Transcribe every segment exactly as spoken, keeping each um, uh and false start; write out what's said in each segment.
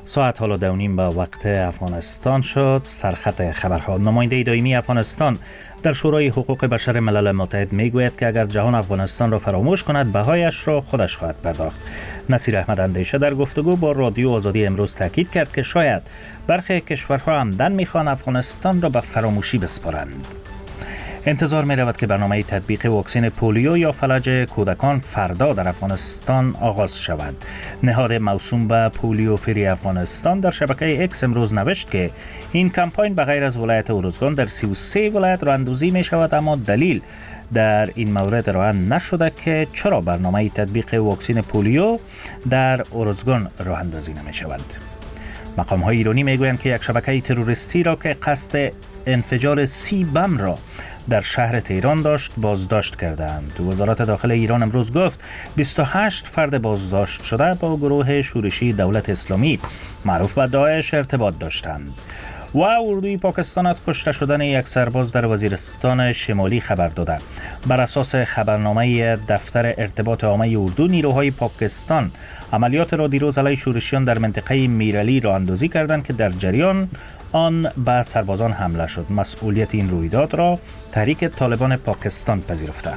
ساعت حالا دو نیم به وقت افغانستان شد. سرخط خبرها. نماینده دائمی افغانستان در شورای حقوق بشر ملل متحد میگوید که اگر جهان افغانستان را فراموش کند بهایش را خودش خواهد پرداخت. نصیر احمد اندیشه در گفتگو با رادیو آزادی امروز تاکید کرد که شاید برخی کشورها عمدن میخوان افغانستان را به فراموشی بسپارند. انتظار می رود که برنامه تطبیق واکسن پولیو یا فلج کودکان فردا در افغانستان آغاز شود. نهاد موسوم به پولیو فری افغانستان در شبکه اکس امروز نوشت که این کمپاین به غیر از ولایت ارزگان در سی و سه ولایت راه اندازی می شود، اما دلیل در این مورد راه نشده که چرا برنامه تطبیق واکسن پولیو در ارزگان راه اندازی نمی شود. مقام های ایرانی می گویند که یک شبکه تروریستی را که قصد انفجار سی بم را در شهر تهران داشت بازداشت کردند. وزارت داخل ایران امروز گفت بیست و هشت فرد بازداشت شده با گروه شورشی دولت اسلامی معروف به داعش ارتباط داشتند. و اردوی پاکستان از کشته شدن یک سرباز در وزیرستان شمالی خبر داده. بر اساس خبرنامه دفتر ارتباط عامه اردو، نیروهای پاکستان عملیات را دیروز علیه شورشیان در منطقه میرعلی راه اندازی کردند که در جریان آن به سربازان حمله شد. مسئولیت این رویداد را تحریک طالبان پاکستان پذیرفته.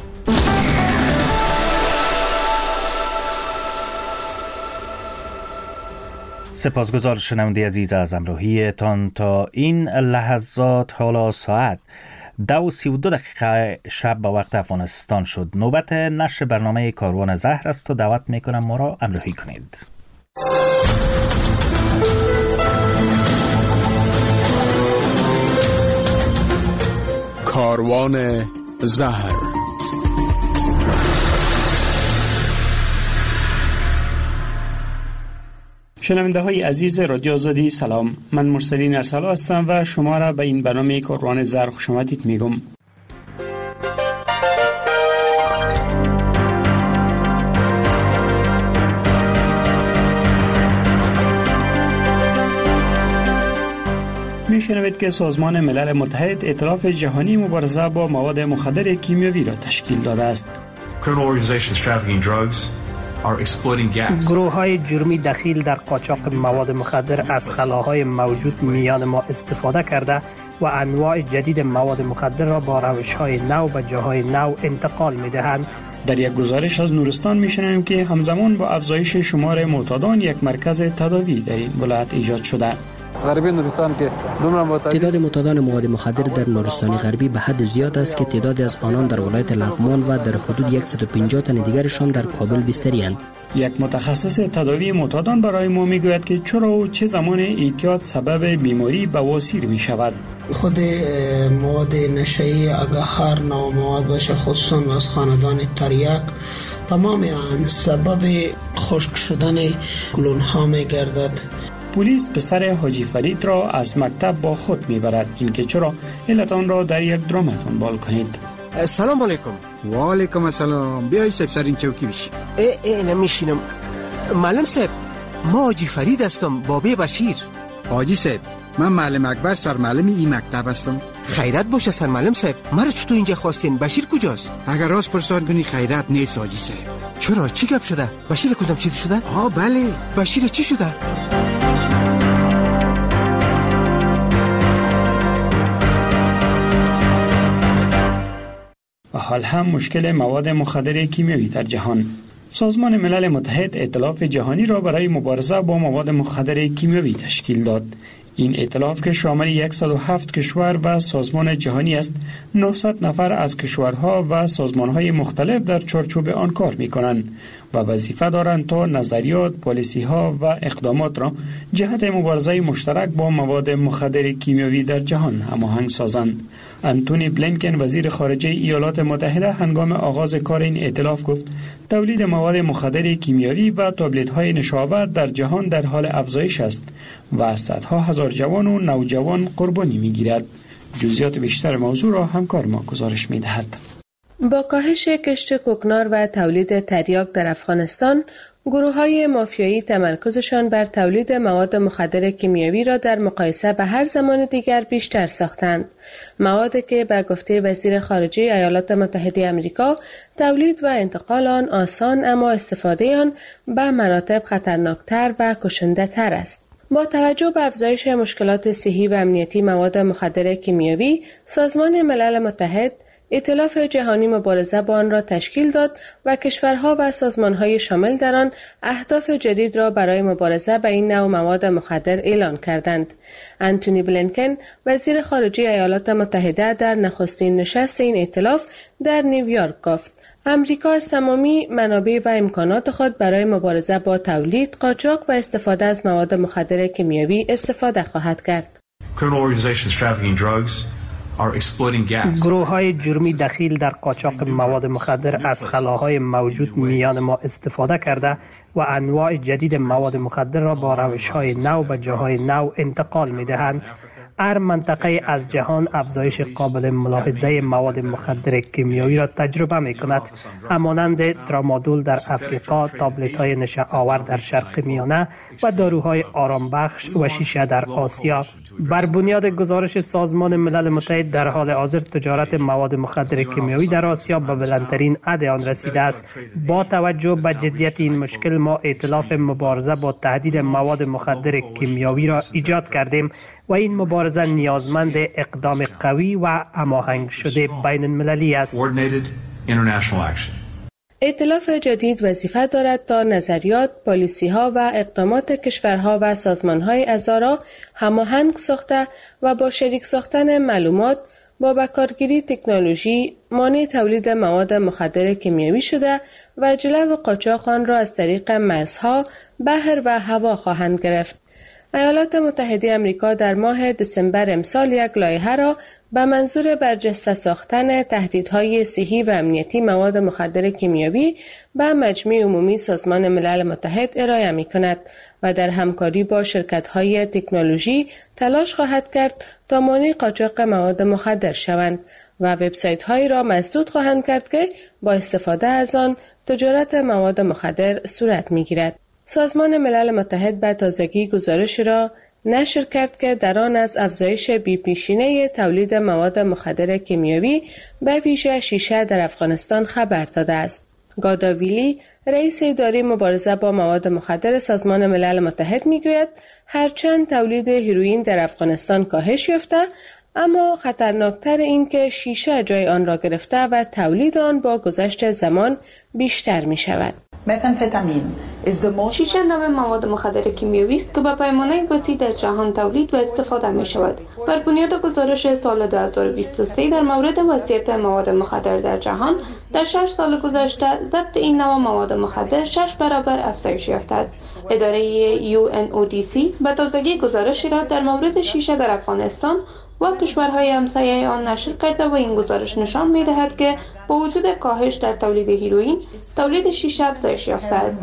سپاسگزار شنونده عزیز از همراهیتان تا این لحظات. حالا ساعت دو سی و دو دقیقه شب به وقت افغانستان شد. نوبت نشر برنامه کاروان زهر است و دعوت میکنم ما را همراهی کنید. کاروان زهر. شنونده های عزیز رادیو آزادی سلام، من مرسلین ارسلا هستم و شما را به این برنامه کاروان زهر خوش آمدید میگم. میشنوید که سازمان ملل متحد ائتلاف جهانی مبارزه با مواد مخدر کیمیایی را تشکیل داده است. گروه های جرمی دخیل در قاچاق مواد مخدر از خلاهای موجود میان ما استفاده کرده و انواع جدید مواد مخدر را با روش های نو به جاهای نو انتقال می دهند. در یک گزارش از نورستان میشنویم که همزمان با افزایش شمار معتادان یک مرکز تداوی در این ولایت ایجاد شده. غربی نورستان که تعداد معتادان مواد مخدر در نورستان غربی به حد زیاد است که تعدادی از آنان در ولایت لغمان و در حدود صد و پنجاه تن دیگرشان در کابل بستری‌اند. یک متخصص تداوی معتادان برای ما میگوید که چرا و چه زمان اعتیاد سبب بیماری بواسیر می شود. خود مواد نشئی اگر هر نوع مواد باشه، خصوصا از خاندان تریاک، تمام آن سبب خشک شدن گلون ها می گردد. پلیس پسر حاجی فرید را از مکتب با خود میبرد. این که چرا علت آن را در یک درام دنبال کنید. سلام علیکم. و علیکم السلام. بیایید صاحب سر این چوکی بشی. ای ای نمیشینم. معلم صاحب، ما حاجی فرید هستم، بابی بشیر. حاجی صاحب، من معلم اکبر سرمعلم این مکتب هستم. خیرت باشه سرمعلم صاحب، مرا چطور اینجا خواستین؟ بشیر کجاست؟ اگر راست پرسان کنی خیرت نیست حاجی صاحب. چرا؟ چی گپ شده؟ بشیر کدام چی شده؟ ها بله. بشیر چی شده؟ و حال هم مشکل مواد مخدر کیمیایی در جهان. سازمان ملل متحد ائتلاف جهانی را برای مبارزه با مواد مخدر کیمیایی تشکیل داد. این ائتلاف که شامل صد و هفت کشور و سازمان جهانی است، نهصد نفر از کشورها و سازمانهای مختلف در چارچوب آن کار می‌کنند و وظیفه دارند تا نظریات، پالیسی‌ها و اقدامات را جهت مبارزه مشترک با مواد مخدر کیمیایی در جهان هماهنگ سازند. انتونی بلینکن وزیر خارجه ایالات متحده هنگام آغاز کار این ائتلاف گفت تولید مواد مخدر کیمیایی و تابلت‌های نشاور در جهان در حال افزایش است و صدها هزار جوان و نوجوان قربانی می‌گیرد. جزئیات بیشتر موضوع را همکار ما گزارش می‌دهد. با کاهش کشت کوکنار و تولید تریاک در افغانستان، گروه‌های مافیایی تمرکزشان بر تولید مواد مخدر کیمیایی را در مقایسه به هر زمان دیگر بیشتر ساختند. موادی که به گفته وزیر خارجه ایالات متحده آمریکا تولید و انتقال آن آسان، اما استفاده آن به مراتب خطرناکتر و کشنده تر است. با توجه به افزایش مشکلات صحی و امنیتی مواد مخدر کیمیایی، سازمان ملل متحد ائتلاف جهانی مبارزه با آن را تشکیل داد و کشورها و سازمانهای شامل در آن اهداف جدید را برای مبارزه با این نوع مواد مخدر اعلان کردند. انتونی بلینکن وزیر خارجه ایالات متحده در نخستین نشست این ائتلاف در نیویورک گفت: امریکا از تمامی منابع و امکانات خود برای مبارزه با تولید، قاچاق و استفاده از مواد مخدر کیمیایی استفاده خواهد کرد. گروه های جرمی دخیل در قاچاق مواد مخدر از خلاهای موجود میان ما استفاده کرده و انواع جدید مواد مخدر را با روش های نو به جاهای نو انتقال می دهند. هر منطقه از جهان افزایش قابل ملاحظه مواد مخدر کیمیایی را تجربه می کند، همانند ترامادول در افریقا، تابلت های نشه آور در شرق میانه و داروهای آرام بخش و شیشه در آسیا. بر بنیاد گزارش سازمان ملل متحد در حال حاضر تجارت مواد مخدر کیمیایی در آسیا به بلندترین حد آن رسیده است. با توجه به جدیت این مشکل ما ائتلاف مبارزه با تهدید مواد مخدر کیمیایی را ایجاد کردیم و این مبارزه نیازمند اقدام قوی و هماهنگ شده بین المللی است. ائتلاف جدید وظیفه دارد تا نظریات، پالیسی‌ها و اقدامات کشورها و سازمان‌های اعضا را هماهنگ ساخته و با شریک ساختن معلومات، با بکارگیری تکنولوژی مانع تولید مواد مخدر کیمیایی شده و جلو قاچاق آن را از طریق مرزها، بحر و هوا خواهند گرفت. ایالات متحده آمریکا در ماه دسامبر امسال یک لایحه را به منظور برجسته ساختن تهدیدهای صحی و امنیتی مواد مخدر کیمیایی به مجمع عمومی سازمان ملل متحد ارائه می‌کند و در همکاری با شرکت‌های تکنولوژی تلاش خواهد کرد تا مانع قاچاق مواد مخدر شوند و وبسایت‌هایی را مسدود خواهند کرد که با استفاده از آن تجارت مواد مخدر صورت می‌گیرد. سازمان ملل متحد به تازگی گزارش را نشر کرد که در آن از افزایش بی‌پیشینه تولید مواد مخدر کیمیایی به ویژه شیشه در افغانستان خبر داده است. گاداویلی، رئیس اداره مبارزه با مواد مخدر سازمان ملل متحد میگوید هرچند تولید هیروئین در افغانستان کاهش یافته، اما خطرناکتر این که شیشه جای آن را گرفته و تولید آن با گذشت زمان بیشتر می شود. شیشه نوع مواد مخدر کیمیایی است که به پیمانه وسیع در جهان تولید و استفاده می شود. بر بنیاد گزارش سال دو هزار و بیست و سه در مورد وضعیت مواد مخدر در جهان، در شش سال گذشته ضبط این نوع مواد مخدر شش برابر افزایش یافته است. اداره یو ان او دی سی به تازگی گزارشی را در مورد شیشه در افغانستان و کشورهای همسایه آن نشر کرده و این گزارش نشان می‌دهد که با وجود کاهش در تولید هیروئین، تولید شیشه افزایش یافته است.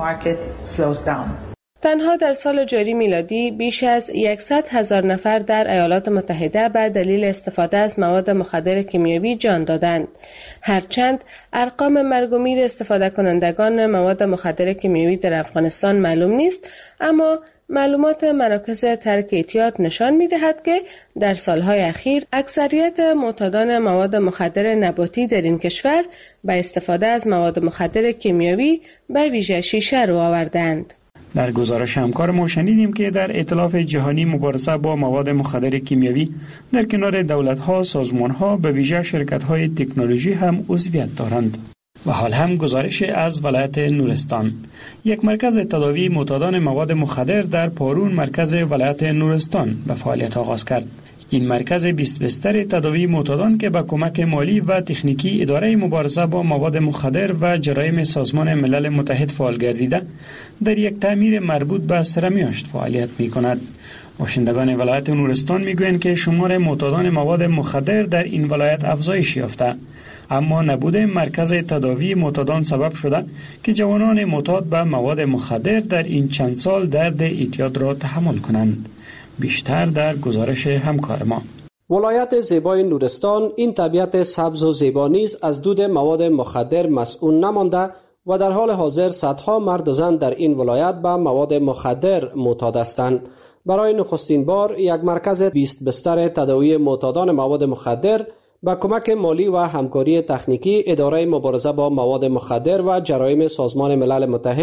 تنها در سال جاری میلادی بیش از صد هزار نفر در ایالات متحده به دلیل استفاده از مواد مخدر کیمیایی جان دادند. هرچند ارقام مرگ و میر استفاده کنندگان مواد مخدر کیمیایی در افغانستان معلوم نیست، اما معلومات مراکز ترک اعتیاد نشان می‌دهد که در سالهای اخیر اکثریت معتادان مواد مخدر نباتی در این کشور به استفاده از مواد مخدر کیمیایی به ویژه شیشه رو آوردند. در گزارش همکار ما شنیدیم که در ائتلاف جهانی مبارزه با مواد مخدر کیمیایی در کنار دولت‌ها، سازمان‌ها به ویژه شرکت‌های تکنولوژی هم عضویت دارند. و حال هم گزارش از ولایت نورستان. یک مرکز تداوی معتادان مواد مخدر در پارون مرکز ولایت نورستان به فعالیت آغاز کرد. این مرکز بیست بستر تداوی معتادان که با کمک مالی و تکنیکی اداره مبارزه با مواد مخدر و جرایم سازمان ملل متحد فعال گردیده، در یک تعمیر مربوط به سرمیاشت فعالیت می کند. باشندگان ولایت نورستان می گویند که شمار معتادان مواد مخدر در این ولایت افزایش یافته، اما نبود مرکز تداوی معتادان سبب شده که جوانان معتاد به مواد مخدر در این چند سال درد اعتیاد را تحمل کنند. بیشتر در گزارش همکار ما. ولایت زیبای نورستان این طبیعت سبز و زیبا نیز از دود مواد مخدر مسئول نمانده و در حال حاضر صدها مرد و زن در این ولایت به مواد مخدر معتاد هستند. برای نخستین بار یک مرکز بیست بستر تداوی معتادان مواد مخدر با کمک مالی و همکاری تکنیکی اداره مبارزه با مواد مخدر و جرایم سازمان ملل متحد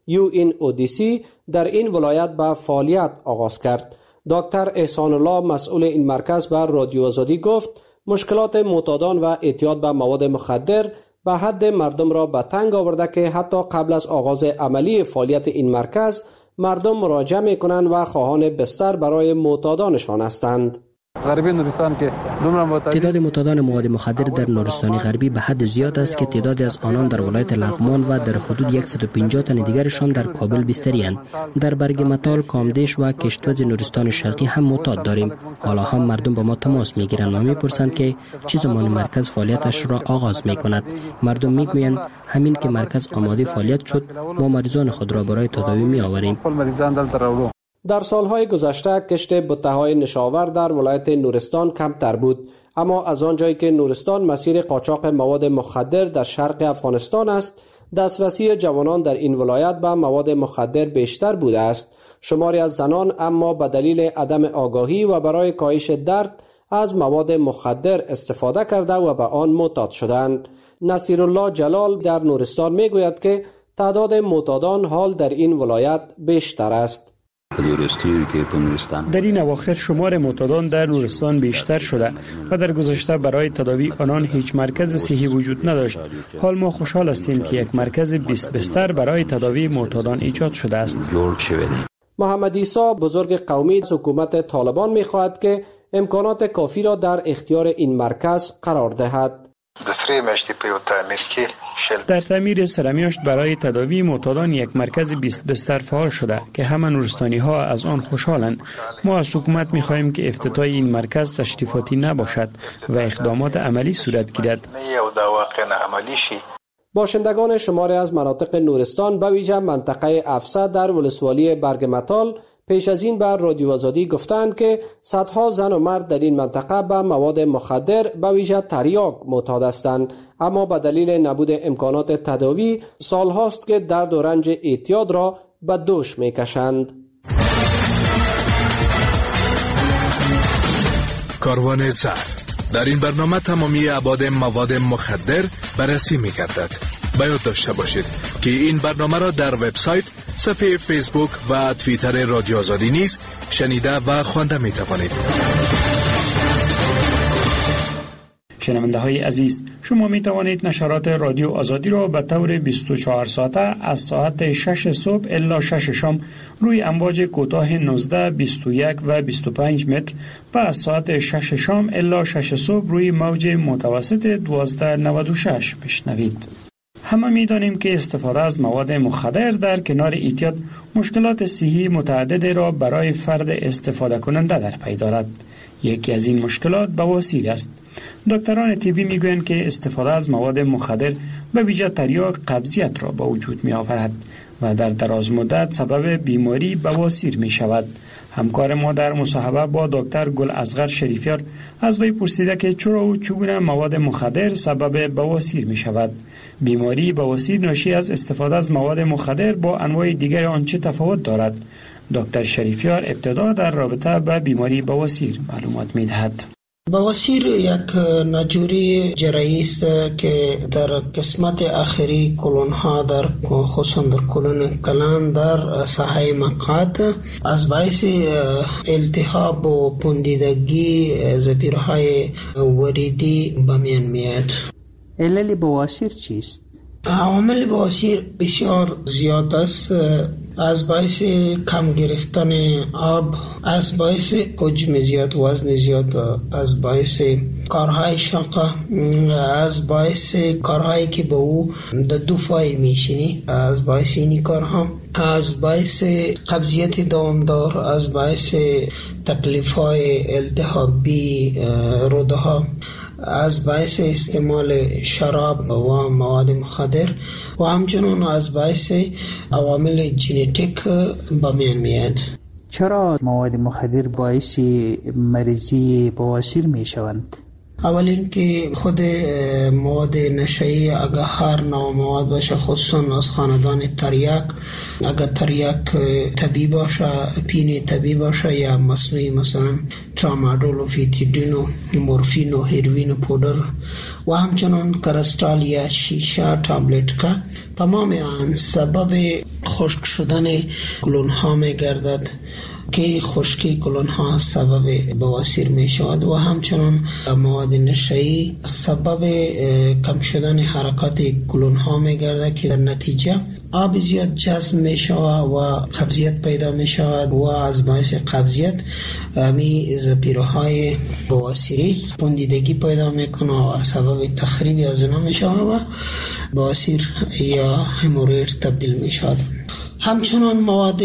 یو این اودیسی در این ولایت به فعالیت آغاز کرد. دکتر احسان الله مسئول این مرکز به رادیو آزادی گفت مشکلات معتادان و اعتیاد به مواد مخدر به حد مردم را به تنگ آورده که حتی قبل از آغاز عملی فعالیت این مرکز مردم مراجعه می‌کنند و خواهان بستر برای معتادانشان هستند. غربی نورستان که تعداد معتادان مواد مخدر در نورستان غربی به حد زیاد است که تعدادی از آنان در ولایت لغمان و در حدود صد و پنجاه تن دیگرشان در کابل بستری‌اند. در برگ متال، کامدیش و کشتوز نورستان شرقی هم معتاد داریم. حالا هم مردم با ما تماس میگیرند و میپرسند که چه زمان مرکز فعالیتش را آغاز میکند. مردم میگویند همین که مرکز آماده فعالیت شد ما مریضان خود را برای تداوی میآوریم. در سالهای گذشته کشت بته‌های نشاور در ولایت نورستان کمتر بود، اما از آنجایی که نورستان مسیر قاچاق مواد مخدر در شرق افغانستان است، دسترسی جوانان در این ولایت به مواد مخدر بیشتر بوده است. شماری از زنان اما به دلیل عدم آگاهی و برای کاهش درد از مواد مخدر استفاده کرده و به آن معتاد شدند. نصیرالله جلال در نورستان میگوید که تعداد معتادان حال در این ولایت بیشتر است. در این اواخر شمار معتادان در نورستان بیشتر شده و در گذشته برای تداوی آنان هیچ مرکز صحی وجود نداشت. حال ما خوشحال هستیم که یک مرکز بیست بستر برای تداوی معتادان ایجاد شده است. محمد عیسی بزرگ قومی از حکومت طالبان می‌خواهد که امکانات کافی را در اختیار این مرکز قرار دهد. در تعمیر سرمیاشت برای تداوی معتادان یک مرکز بیست بستر فعال شده که همه نورستانی ها از آن خوشحالند. ما از حکومت می خواهیم که افتتاح این مرکز تشریفاتی نباشد و اقدامات عملی صورت گیرد. باشندگان شماری از مناطق نورستان به ویژه منطقه افسا در ولسوالی برگ متال پیش از این بر رادیو آزادی گفتند که صدها زن و مرد در این منطقه به مواد مخدر به ویژه تریاک معتاد هستند، اما به دلیل نبود امکانات تداوی سالهاست که درد و رنج اعتیاد را به دوش میکشند. کاروان زر در این برنامه تمامی ابعاد مواد مخدر بررسی می‌گردد. باید داشته باشید که این برنامه را در وبسایت، صفحه فیسبوک و توییتر رادیو آزادی نیز شنیده و خوانده می‌توانید. شنونده های عزیز، شما می توانید نشرات رادیو آزادی را به طور بیست و چهار ساعته از ساعت شش صبح الی شش شام روی امواج کوتاه نوزده، بیست و یک و بیست و پنج متر و از ساعت شش شام الی شش صبح روی موج متوسط دوازده نود و شش بشنوید. همه می دانیم که استفاده از مواد مخدر در کنار اعتیاد مشکلات صحی متعدد را برای فرد استفاده کننده در پی دارد. یکی از این مشکلات بواسیر است. دکتران طبی میگویند که استفاده از مواد مخدر به ویژه تریاک قبضیت را به وجود می آورد و در دراز مدت سبب بیماری بواسیر می شود. همکار ما در مصاحبه با دکتر گل اصغر شریفیار از وی پرسیده که چرا و چگونه مواد مخدر سبب بواسیر می شود. بیماری بواسیر ناشی از استفاده از مواد مخدر با انواع دیگر آن چه تفاوت دارد؟ دکتر شریفیار ابتدا در رابطه با بیماری بواسیر معلومات می دهد. بواسیر یک ناجوری جراحی است که در قسمت آخری کلون ها در خصوصا در کلون کلان در ساحه مقعد از باعث التهاب و پوندیدگی زپیرهای وریدی به میان میاد. علل بواسیر چیست؟ عوامل بواسیر بسیار زیاد است، از باعث کم گرفتن آب، از باعث حجم زیاد، وزن زیاد، از باعث کارهای شاقه، از باعث کارهایی که به او در دو فای میشینی، از باعث اینی کارها، از باعث قبضیت دوامدار، از باعث تکلیف های التهابی روده ها، از باعث استعمال شراب و مواد مخدر و همچنین از باعث عوامل ژنتیک به میان میاد. چرا مواد مخدر باعث مریضی بواسیر می شوند؟ اولین که خود مواد نشئی اگر هر نوع مواد باشه، خصوصا از خاندان تریاک، اگر تریاک طبیعی باشه، پین طبیعی باشه یا مصنوعی، مثلا ترامادول و فیتیدین و مورفین و هیروین و پودر و همچنان کرستال یا شیشه تابلت که تمام آن سبب خشک شدن کلون ها می گردد که خشکی کلون ها سبب بواسیر می شود و همچنان مواد نشئی سبب کم شدن حرکات کلون ها می گردد که در نتیجه آب زیاد جذب می شود و قبضیت پیدا می شود و از باعث قبضیت می زپیره های بواسیری پوندیدگی پیدا می کنه و سبب تخریبی از اونا می شود و بواسیر یا هموروید تبدیل می شود. همچنان مواد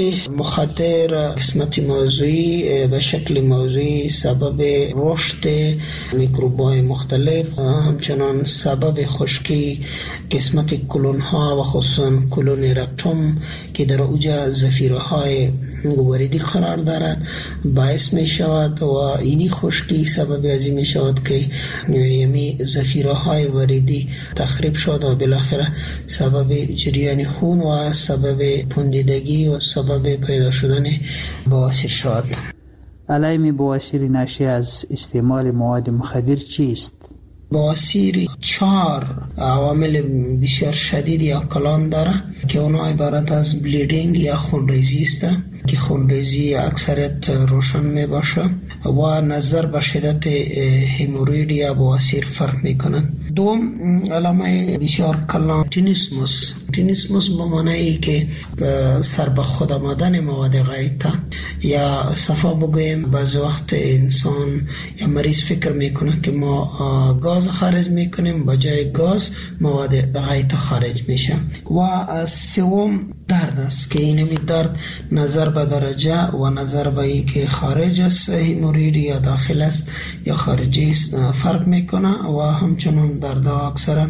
مخدر قسمت موضوعی به شکل موضوعی سبب رشد میکروب‌های مختلف، همچنان سبب خشکی قسمت کلون ها و خصوصا کلون رکتوم که در اوجا زفیره های وریدی قرار دارد باعث می شود و اینی خشکی سبب ازی می شود که یمی زفیره های وریدی تخریب شد و بالاخره سبب جریان خون و سبب پوندیدگی و سبب پیدا شدن بواسیر شد. علائم بواسیر ناشی از استعمال مواد مخدر چیست؟ بواسیر چهار عوامل بسیار شدید یا کلان داره که اونا عبارت از بلیڈنگ یا خونریزی است که خونریزی اکثریت روشن می باشه و نظر به شدت هموروید یا بواسیر فرق می کند. دوم علامه بسیار کلان تینیسموس. تینیسموس به معنی که سر به خود آمدن مواد غایطه یا صفا بگویم بعض وقت انسان یا مریض فکر میکنه که ما گاز خارج میکنیم، بجای گاز مواد غایطه خارج میشه. و سوم درد است که اینمی درد نظر به درجه و نظر به این که خارج است هموروید یا داخل است یا خارجی است فرق میکنه و همچنان درد اکثرا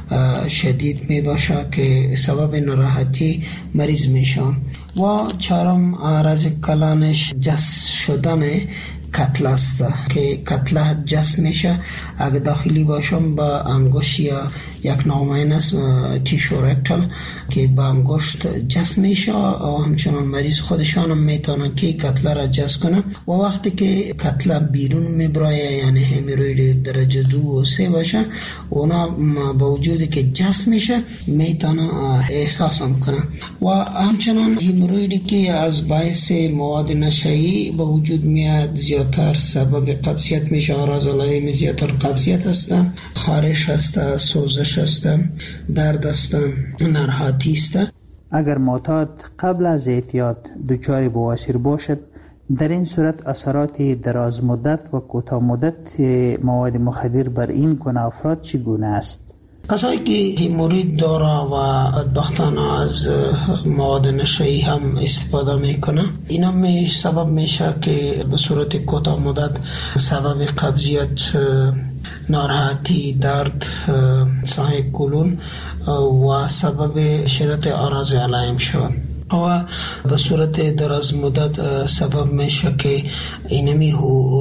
شدید می باشه که سبب ناراحتی مریض میشه. و چهارم عرض کلانش جس شدن کتله است که کتله جس میشه اگه داخلی باشم با انگشت یا یک نامین است تیشو رکتل که با انگشت جس میشه و همچنان مریض خودشان هم میتونن که کتله را جس کنه و وقتی که کتله بیرون میبرایه یعنی هموروید درجه دو و سه باشه اونا با وجودی که جس میشه میتونن احساس هم کنه. و همچنان همورویدی که از باعث مواد نشئی به وجود میاد زیادتر سبب قبضیت میشه، آراز علائم زیادتر قبضیت هستن، خارش هستن، سوزش هستن، درد هستن، ناراحتی هستن. اگر معتاد قبل از اعتیاد دچار بواسیر باشد، در این صورت اثرات دراز مدت و کوتاه مدت مواد مخدر بر این گونه افراد چگونه است؟ کسایی که هموروید داره و بدبختانه از مواد نشئی هم استفاده میکنه، اینا می سبب میشه که به صورت کوتاه مدت سبب قبضیت، ناراحتی، درد، سای کلون و سبب شدت آراز علائم شود و به صورت دراز مدت سبب میشه که اینمی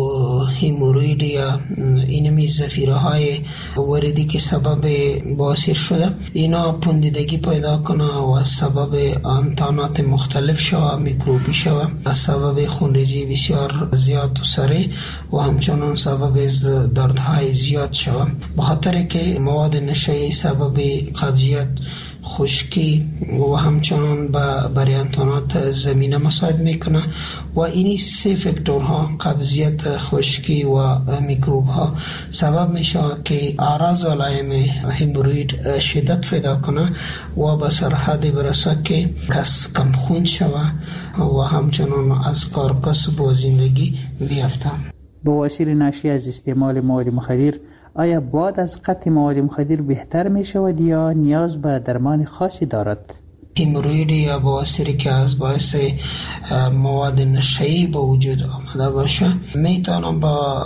هموروید یا اینمی زفیره های وریدی که سبب بواسیر شده اینا پوندیدگی پیدا کنه و سبب انتانات مختلف شوه، میکروبی شوه، سبب خونریزی بسیار زیاد و سریع و همچنان سبب دردهای زیاد شوه، بخاطر که مواد نشئی سبب قبضیت، خشکی و همچنان با بریانتانات زمینه مساعد میکنه و اینی سه فاکتورها قبضیت، خشکی و میکروب ها سبب میشه که اعراض علائم هموروید شدت پیدا کنه و به سرحد برسه که کس کم خون شوه و همچنان از کار کسب و زندگی بیفته. بواسیر ناشی از استعمال مواد مخدر آیا بعد از قطع مواد مخدر بهتر می شود یا نیاز به درمان خاصی دارد؟ هموروید یا بواسیری که از باعث مواد نشئی به وجود آمده باشه میتونه با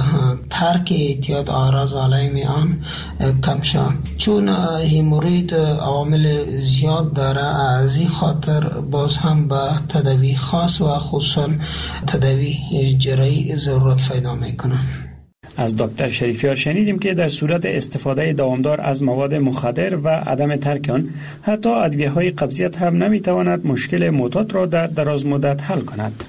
ترک اعتیاد اعراض علائم آن کم شود، چون هموروید عوامل زیاد داره، از این خاطر باز هم به تداوی خاص و خصوصا تداوی جراحی ضرورت پیدا میکنه. از دکتر شریفیار شنیدیم که در صورت استفاده دوامدار از مواد مخدر و عدم ترک آن، حتی ادویه‌های قبضیت هم نمی‌تواند مشکل معتاد را در دراز مدت حل کند.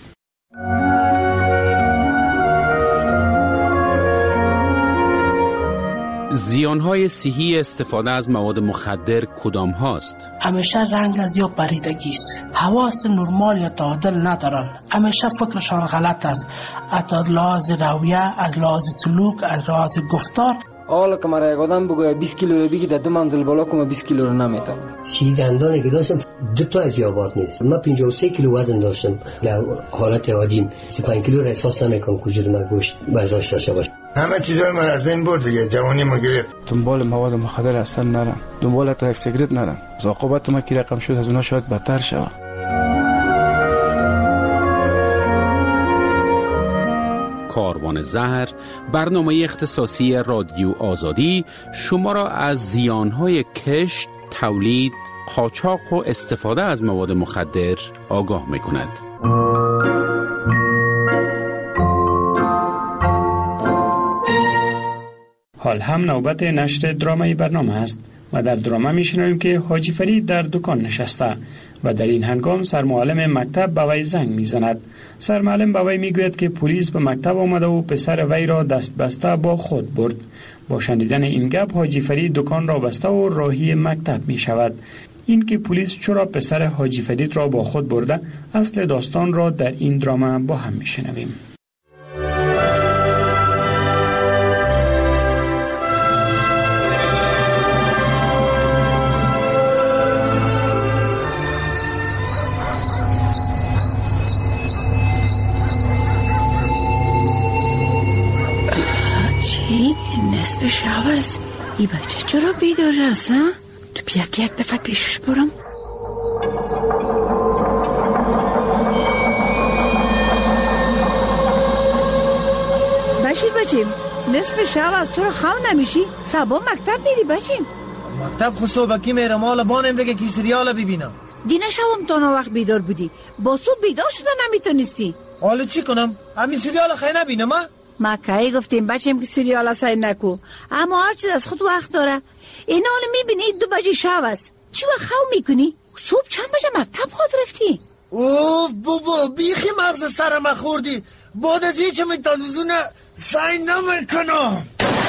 زیانهای صحی استفاده از مواد مخدر کدام هاست؟ همیشه رنگ از یا پریدگی است، حواس نرمال یا تعادل ندارن، همیشه فکرشان غلط است، از لحاظ رویه، از لحاظ سلوک، از لحاظ گفتار. حالا که مرا یک آدم بگوید بیست کیلو رو بگی در دو منزل بالا کنم بیست کیلو رو نمیتونم. سی دندانی که داشتم دو تا از یابات نیست. من پنجاه و سه کیلو وزن داشتم. در حالت عادی سی و پنج کیلو را احساس نمیکنم که وجود من گوشت برداشت داشته باشه. همه چیزای من از بین برد دیگه، جوانی ما گرفت. دنبال مواد مخدر اصلا نرم، دنبال تا یک سیگرت نرم. عاقبت ما کی رقم شد از اونها شاید بدتر شود. کاروان زهر، برنامه اختصاصی رادیو آزادی شما را از زیانهای کشت، تولید، قاچاق و استفاده از مواد مخدر آگاه می کند. حال هم نوبت نشر درامای برنامه است و در درامه میشنویم که حاجی فرید در دکان نشسته و در این هنگام سرمعلم مکتب به وی زنگ میزند. سرمعلم به وی میگوید که پلیس به مکتب آمده و پسر وی را دست بسته با خود برد. با شنیدن این گپ حاجی فرید دکان را بسته و راهی مکتب می شود. این که پلیس چرا پسر حاجی فرید را با خود برده، اصل داستان را در این درامه با هم میشنویم. نصف شب است. ای بچه چرا بیدار است ها؟ تو بیا که یک دفعه پیشش برم. بشیر بچیم نصف شب است، چرا خواب نمیشی؟ صبح مکتب میری بچیم؟ مکتب خود صبحکی میرم، حالا بانم بگه که سریال ببینم. دینه شبم تا وقت بیدار بودی، با صبح بیدار شده نمیتونستی. حالا چی کنم؟ همین سریال خیلی نبینم ها؟ ما که گفتیم بچیم که سریال سعی نکو، اما هر چیز از خود وقت داره. این حال میبینی دو بجه شب است، چی وقت خواب میکنی؟ صبح چند بجه مکتب خود رفتی؟ اوه بابا بیخی مغز سرم خوردی، بعد از هیچ من تلویزیون سعی نمیکنم.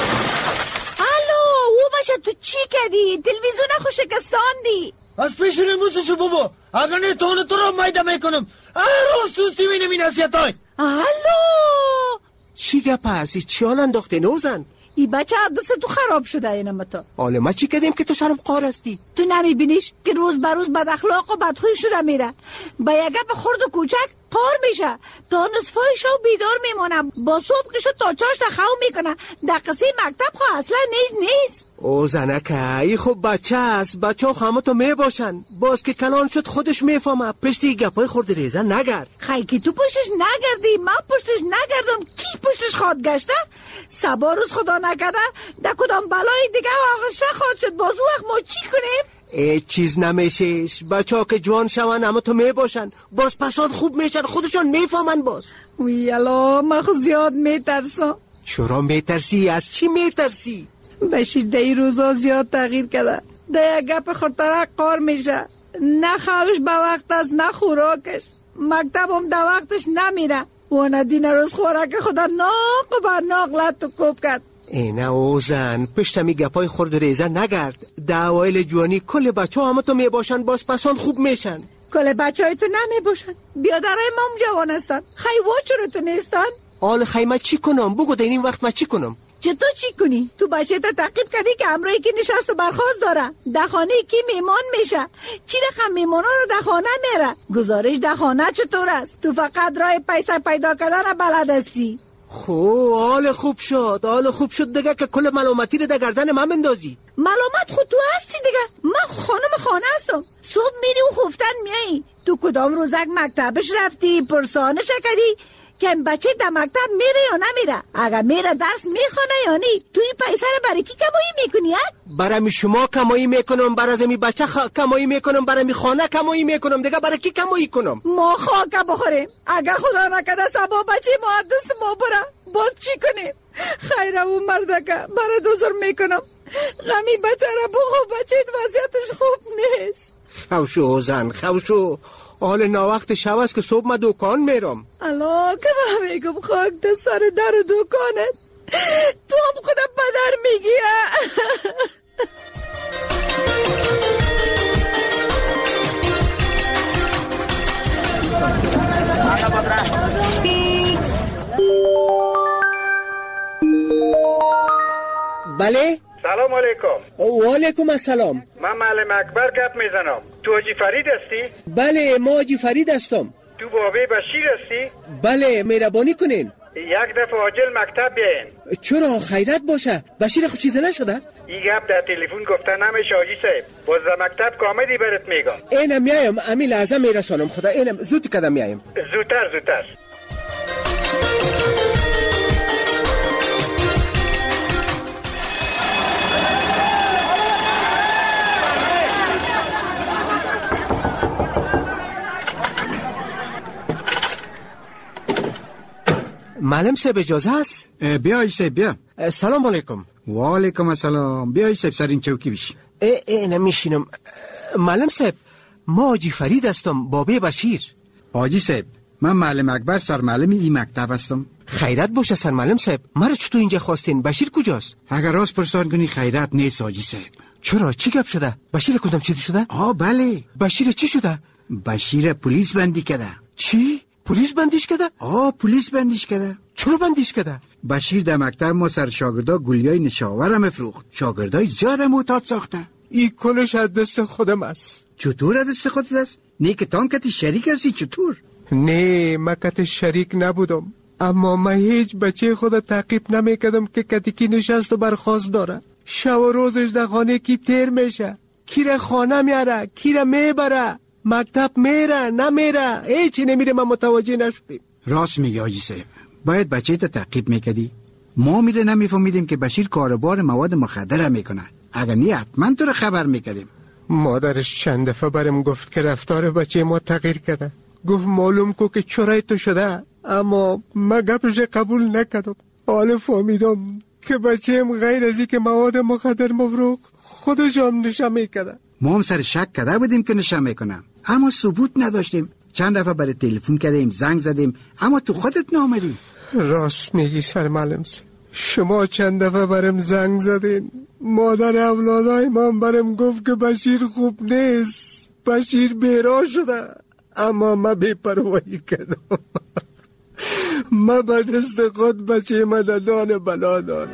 الو او بچه تو چی کردی؟ تلویزیون خود شکستاندی. از پیش نموزشو بابا، اگر نه تانه تو را میده میکنم. هر روز توستی مینم این نصیحت های. الو چی گپ هستی؟ چی حال انداخته نوزن؟ ای بچه دست تو خراب شده اینم تو. حالا ما چی کردیم که تو سرم قار هستی؟ تو نمیبینیش که روز بر روز بد اخلاق و بدخوی شده میره، با یک گپ خرد و کوچک قار میشه، تا نصفای شب بیدار میمونه، با صبح که شد تا چاشت خواب میکنه. در قصه مکتب خو اصلا نیست نیست. او زنکه ای خب بچه است، بچه ها همه تو میباشن، باز که کلان شد خودش میفهمه، پشتی گپای خورد ریزه نگرد. خیلی که تو پشتش نگردی، من پشتش نگردم، کی پشتش خواد گشته؟ سبا روز خدا نکرده در کدام بلای دیگه واقعش خواهد شد، بازو وقت ما چی کنیم؟ ای چیز نمیشش، بچه ها که جوان شون همه تو میباشن، باز پساد خوب میشن، خودشون میفهمن. باز وی الا من خود زیاد میترسم. چرا میترسی؟ از چی میترسی؟ بشیر در این روزا زیاد تغییر کرده، در یک گپ خورترک قار میشه، نه خوابش به وقت است نه خوراکش، مکتب هم در وقتش نمیره و نه دین روز خوراک خدا ناق و بر ناق لط و کوب کرد. اینه او زن پشتمی گپای خورد ریزه نگرد، در اوایل جوانی کل بچه ها همه تو میباشن، باز پسان خوب میشن. کل بچه های تو نمیباشن، بیادرهای ما هم جوان هستن، خیوا چرا تو نیستن؟ آل خیمه چی کنم؟ بگو در این وقت ما چی کنم؟ چطور چی کنی؟ تو بچه تا تعقیب کردی که امروی که نشست و برخواست داره، در خانه کی میمان میشه، چی رقم میمانا رو در خانه میره، گزارش در خانه چطور است؟ تو فقط راه پیسه پیدا کردن بلد هستی. خو حال خوب شد، حال خوب شد دیگه که کل ملامتی رو در گردن من بندازی. ملامت خود تو هستی دیگه، من خانم خانه هستم، صبح میری و خفتن میایی، تو کدام روزک مکتبش رفتی پرسانه شکدی که این بچه در مکتب میره یا نمیره، اگر میره درس میخونه یا نی، توی پیسه رو برای کی کمایی میکنی؟ برای شما کمایی میکنم، برای می بچه خ... کمایی میکنم، برای می خانه کمایی میکنم دیگه، برای کی کمایی کنم؟ ما خاک بخوریم، اگر خدا نکرده سبا بچه ما دست ما بره، باز چی کنیم؟ خیره و مردکه برای دوزر میکنم. غمی بچه را بخو، بچه وضعیتش خوب نیست. خوشو زن خوشو، حال ناوقت شب است که صبح ما دکان میرم. الا که من میگم خاک ده سر در دکانت، تو هم خودم بدر میگی. بله؟ سلام علیکم. و علیکم السلام. من معلم اکبر گپ میزنم. تو حاجی فرید هستی؟ بله ما حاجی فرید هستم. تو بابی بشیر هستی؟ بله مهربانی کنین. یک دفعه عاجل مکتب بیاین. چرا خیرت باشه؟ بشیر خود چیزی نشده؟ این گپ در تلفن گفته نمیشه حاجی صاحب. باز در مکتب کامدی برات میگم. اینم میایم، امی لحظه میرسانم. خدا اینم زود کدام میایم. زودتر زودتر. معلم صاحب اجازه هست؟ بیا ایسه بیا. سلام علیکم. و علیکم السلام. بیا ایسه سر این چوکی بشی. ای ای نمیشینم. معلم صاحب ما حاجی فرید هستم، بابی بشیر. حاجی صاحب من معلم اکبر سرمعلم این مکتب هستم. خیرت باشه سرمعلم صاحب. مرا چطور اینجا خواستین؟ بشیر کجاست؟ اگر راست پرسان کنی خیرت نیست حاجی صاحب. چرا چی گپ شده؟ بشیر کدام چی شده؟ آه بله. بشیر چی شده؟ بشیر پلیس بندی کرده. چی؟ پلیس بندیش کرده؟ آه پلیس بندیش کرده. چرا بندیش کرده؟ بشیر در مکتب ما سر شاگردا گلیای نشاور مفروخت. شاگردای زیاد معتاد ساخته. این کلش از دست خودم است. چطور از دست خودت است؟ نه که تام کتی شریک هستی چطور؟ نه من کتی شریک نبودم، اما من هیچ بچه خود تعقیب نمیکردم که کتی کی نشست و برخواست داره. شب و روزش در خانه کی تیر میشه، کی را خانه میاره، کی را میبره، مکتب میره نمیره، هیچی نمیره. من متوجه نشدیم. راست میگه حاجی صاحب، باید بچه تا تعقیب میکردی. ما میره نمیفهمیدیم که بشیر کاربار مواد مخدر میکنه. اگر نه حتما تو رو خبر میکردیم. مادرش چند دفعه برم گفت که رفتار بچه ما تغییر کرده. گفت معلوم کو که چرای تو شده، اما من گپش قبول نکردم. حالا فهمیدم که بچه‌م غیر از این که مواد مخدر مفروخ خودش هم نشه میکرده. ما هم سر شک کرده بودیم که نشه میکنم، اما ثبوت نداشتیم. چند دفعه برای تلفن کردیم، زنگ زدیم، اما تو خودت نامدی. راست میگی سرمعلم. شما چند دفعه برم زنگ زدین. مادر اولادای من برم گفت که بشیر خوب نیست، بشیر بیرا شده، اما من بی پرواهی کردم. من به دست خود بچه مددان بلا دارم.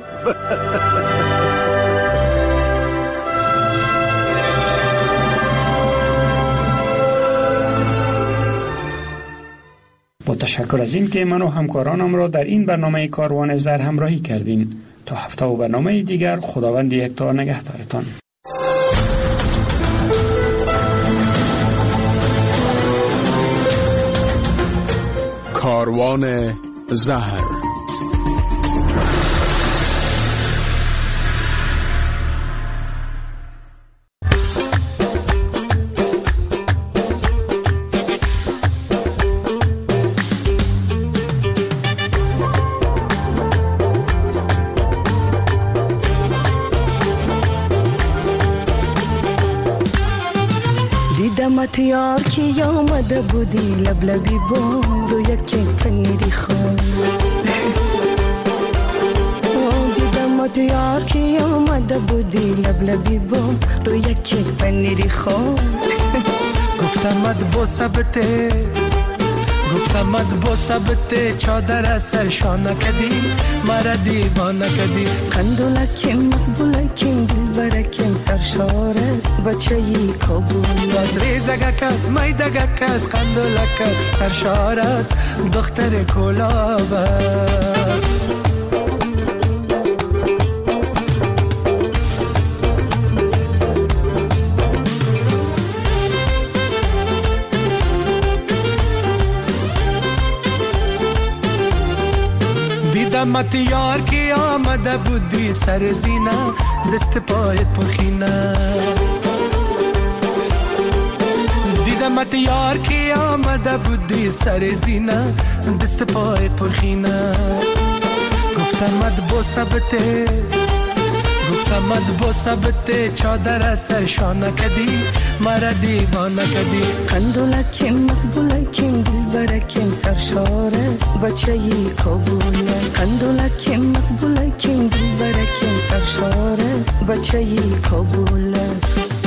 با تشکر از این که من و همکارانم را در این برنامه کاروان زر همراهی کردین. تا هفته و برنامه دیگر خداوند یکتا نگهدارتان. کاروان زهر. دیدمت یار کی آمده بودی لبلبی بام رو یک پنیری خون. دیدمت یار کی آمده بودی لبلبی بام رو یک پنیری خون. گفتمت با ثبته گفتمت با ثبته چادر سر شانه کدی مرا دیوانه کدی. قندولکیم مقبولکیم دل برکیم سرشار است بچه ای کابل. از ریزگه کس میدگه کس قندولک سرشار است دختر کلاب است. دیدمت یار کی آمده بودی سر زینه دست پایت پرخینه. دیدمت یار کی آمده بودی سر زینه دست پایت پرخینه. گفتمت با سبته گفتمت با سبته چادر از سرشانه کدی مرا دیوانه کدی قندولکیم مقبولکیم دلبرکیم سرشار است بچه ی کابوله قندولکیم مقبولکیم دلبرکیم سرشار است بچه ی کابوله است